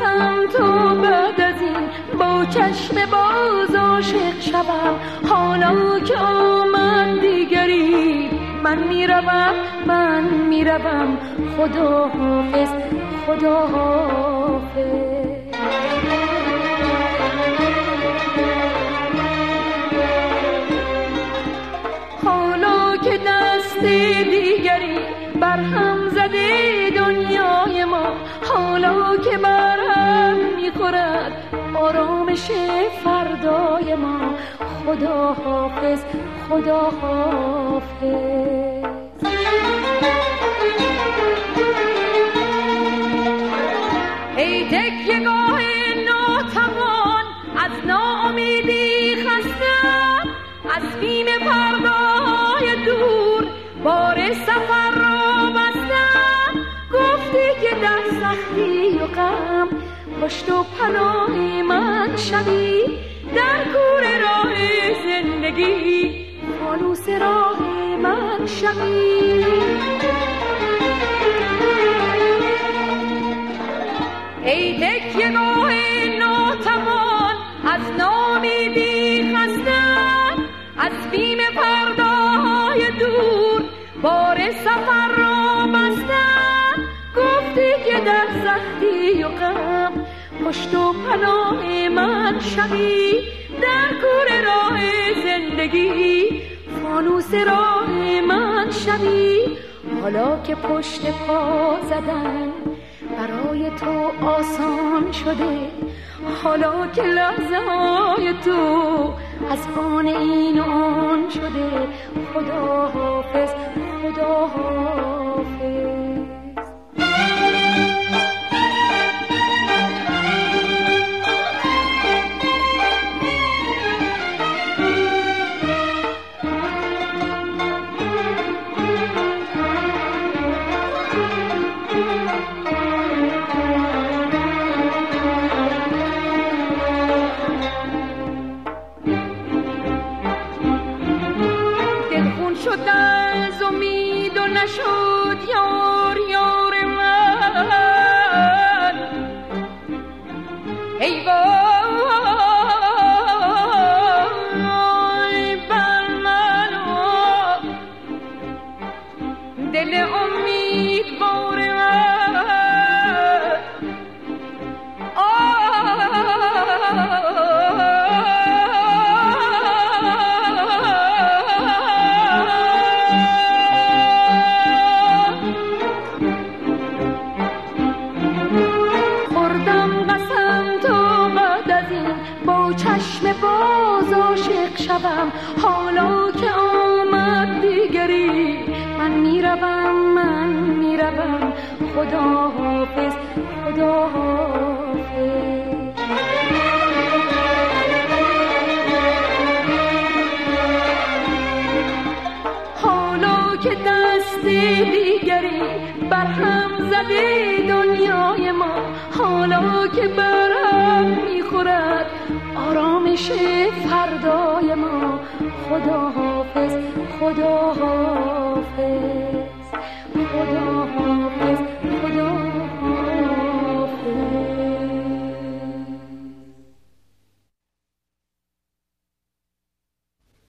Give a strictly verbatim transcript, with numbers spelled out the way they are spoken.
قسم تو بعد از این با چشم باز عاشق شوم. حالا که آمد دیگری من میروم من میروم. خدا حافظ خدا حافظ. حالا که دست دیگری برهم زده دنیای ما، حالا که برهم میخورد آرامش فردای ما. خدا حافظ خدا حافظ. ای تکیه‌گاه ناتوان از ناامیدی خستم، از بیم فردای دور بار سفر را بستم. گفتی که در سختی و غم پشت و پناه من شوی، در کور راه زندگی فانوس راه من شوی. ای تکیه‌گاه ناتوان از ناامیدی خستم، از بیم فردای دور بار سفر را بستم. گفتی که در سختی و غم پشت و پناه من شوی، در کور راه زندگی فانوس راه من شوی. حالا که پشت پا زدن برای تو آسان شده، حالا که لحظه های تو از آن این و آن شده. خدا حافظ خدا حافظ. نشد یار یار من، ای وای بر من و دل امیدوار من. باز عاشق شوم، حالا که آمد دیگری من میروم من میروم. خدا حافظ خدا حافظ. حالا که دست دیگری برهم زده دنیای ما، حالا که برهم میخورد آرامش فردای ما. خدا حافظ خدا حافظ.